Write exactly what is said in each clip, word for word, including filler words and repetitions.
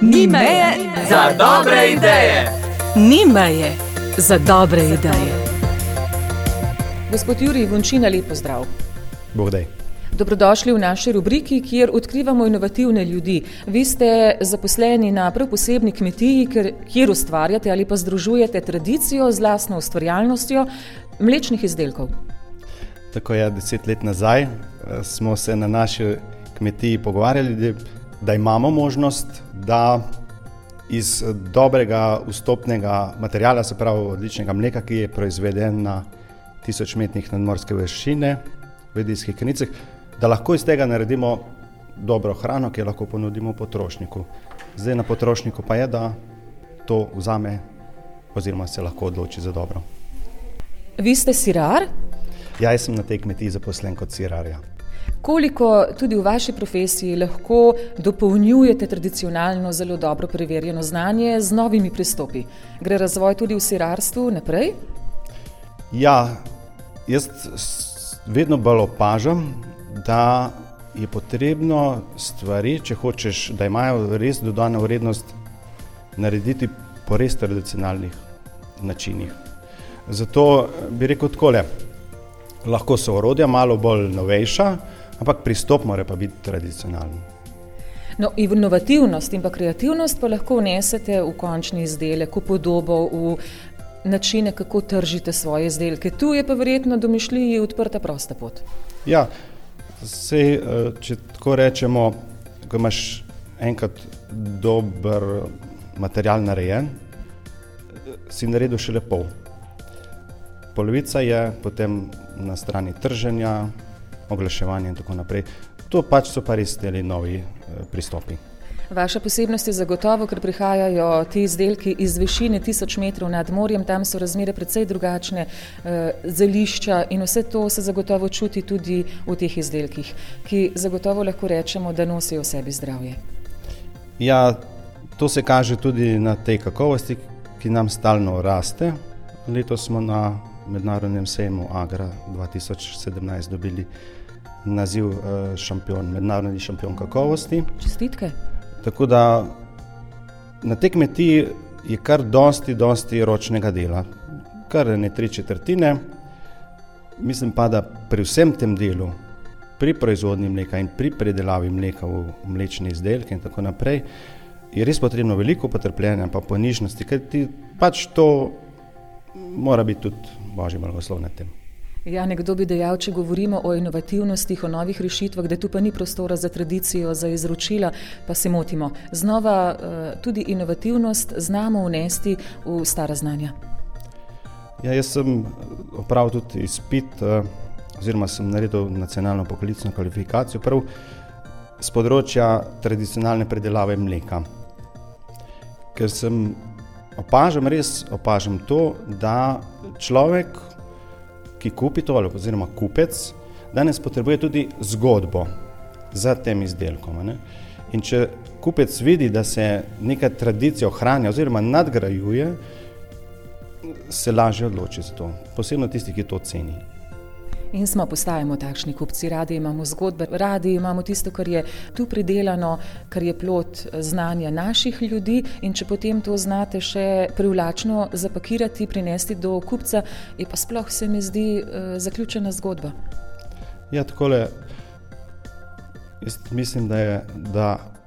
Ni meje za dobre ideje. Ni meje za dobre ideje. Gospod Jurij Vončina, lep pozdrav. Bog daj. Dobrodošli v naši rubriki, kjer odkrivamo inovativne ljudi. Vi ste zaposleni na prav posebni kmetiji, kjer ustvarjate ali pa združujete tradicijo z lastno ustvarjalnostjo mlečnih izdelkov. Tako je, deset let nazaj smo se na naši kmetiji pogovarjali, da imamo možnost, da iz dobrega vstopnega materijala, se pravi odličnega mleka, ki je proizveden na tisočmetnih nadmorske višine v Idrijskih Konjicah, da lahko iz tega naredimo dobro hrano, ki jo lahko ponudimo potrošniku. Zdaj na potrošniku pa je, da to vzame oziroma se lahko odloči za dobro. Vi ste sirar? Ja, jaz sem na tej kmetiji zaposlen kot sirar, ja. Koliko tudi v vaši profesiji lahko dopolnjujete tradicionalno zelo dobro preverjeno znanje z novimi pristopi? Gre razvoj tudi v sirarstvu naprej? Ja, jaz vedno bolj opažam, da je potrebno stvari, če hočeš, da imajo res dodano vrednost, narediti po res tradicionalnih načinih. Zato bi rekel takole, lahko so orodja malo bolj novejša, ampak pristop mora pa biti tradicionalni. No, inovativnost in pa kreativnost pa lahko vnesete v končni izdelek, v podobo, v načine, kako tržite svoje izdelke. Tu je pa verjetno domišljiji odprta prosta pot. Ja, sej, če tako rečemo, ko imaš enkrat dober material narejen, si naredil šele pol. Polovica je potem na strani trženja, oglaševanja in tako naprej. To pač so pa res teli novi pristopi. Vaša posebnost je zagotovo, ker prihajajo ti izdelki iz višine tisoč metrov nad morjem, tam so razmere precej drugačne, zelišča in vse to se zagotovo čuti tudi v teh izdelkih, ki zagotovo lahko rečemo, da nosijo v sebi zdravje. Ja, to se kaže tudi na tej kakovosti, ki nam stalno raste. Letos smo na mednarodnem sejmu Agra dva tisoč sedemnajst dobili naziv šampion, mednarodni šampion kakovosti. Čestitke. Tako da na tej kmetiji je kar dosti, dosti ročnega dela, kar ne tri četrtine. Mislim pa, da pri vsem tem delu, pri proizvodnji mleka in pri predelavi mleka v mlečne izdelke in tako naprej, je res potrebno veliko potrpljenja pa ponižnosti, ker ti pač to mora biti tudi Božji blagoslov nad tem. Ja, nekdo bi dejal, če govorimo o inovativnostih, o novih rešitvah, da tu pa ni prostora za tradicijo, za izročila, pa se motimo. Znova tudi inovativnost znamo vnesti v stara znanja. Ja, jaz sem opravil tudi izpit, oziroma sem naredil nacionalno poklicno kvalifikacijo, prav z področja tradicionalne predelave mleka. Ker sem opažam, res opažam to, da človek, ki kupi to, oziroma kupec, danes potrebuje tudi zgodbo za tem izdelkom. Ne? In če kupec vidi, da se neka tradicija ohranja oziroma nadgrajuje, se lažje odloči za to. Posebno tisti, ki to ceni. In smo, postajamo takšni kupci, radi imamo zgodbe, radi imamo tisto, kar je tu pridelano, kar je plod znanja naših ljudi in če potem to znate še privlačno zapakirati, prinesti do kupca, je pa sploh, se mi zdi, zaključena zgodba. Ja, takole, jaz mislim, da je, da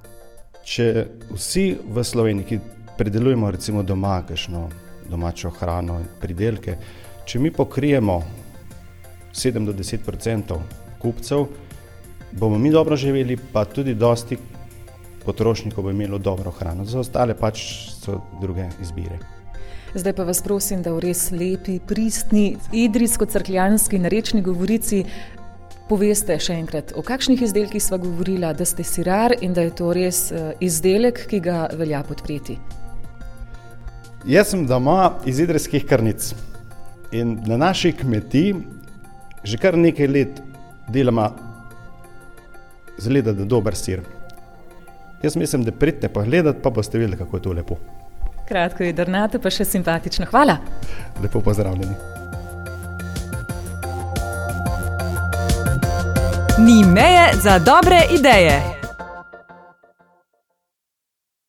če vsi v Sloveniji, ki pridelujemo recimo doma kakšno domačo hrano in pridelke, če mi pokrijemo sedem do deset procentov kupcev, bomo mi dobro živeli, pa tudi dosti potrošnikov bo imelo dobro hrano. Za ostale pač so druge izbire. Zdaj pa vas prosim, da v res lepi, pristni, idrijsko-cerkljanski narečni govorici poveste še enkrat, o kakšnih izdelkih sva govorila, da ste sirar in da je to res izdelek, ki ga velja podpreti. Jaz sem doma iz Idrijskih Konjic in na naši kmetiji že kar nekaj let delama zgleda, da dober sir. Jaz mislim, da pridite pa gledati, pa boste videli, kako je to lepo. Kratko, jedrnato, pa še simpatično. Hvala. Lepo pozdravljeni. Ni meje za dobre ideje.